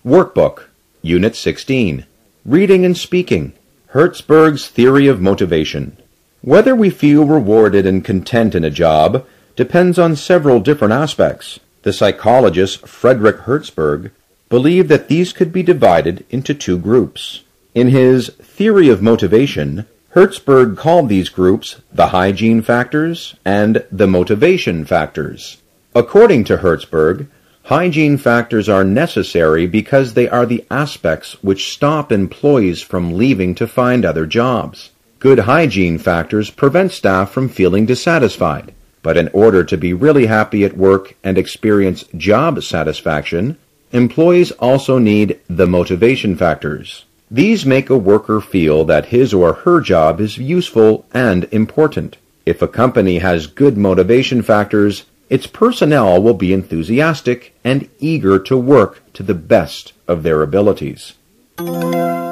Workbook, Unit 16, Reading and Speaking, Hertzberg's Theory of Motivation. Whether we feel rewarded and content in a job depends on several different aspects. The psychologist Frederick Hertzberg believed that these could be divided into two groups. In his Theory of Motivation, Hertzberg called these groups the hygiene factors and the motivation factors. According to Hertzberg, hygiene factors are necessary because they are the aspects which stop employees from leaving to find other jobs. Good hygiene factors prevent staff from feeling dissatisfied, but in order to be really happy at work and experience job satisfaction, employees also need the motivation factors. These make a worker feel that his or her job is useful and important. If a company has good motivation factors, its personnel will be enthusiastic and eager to work to the best of their abilities.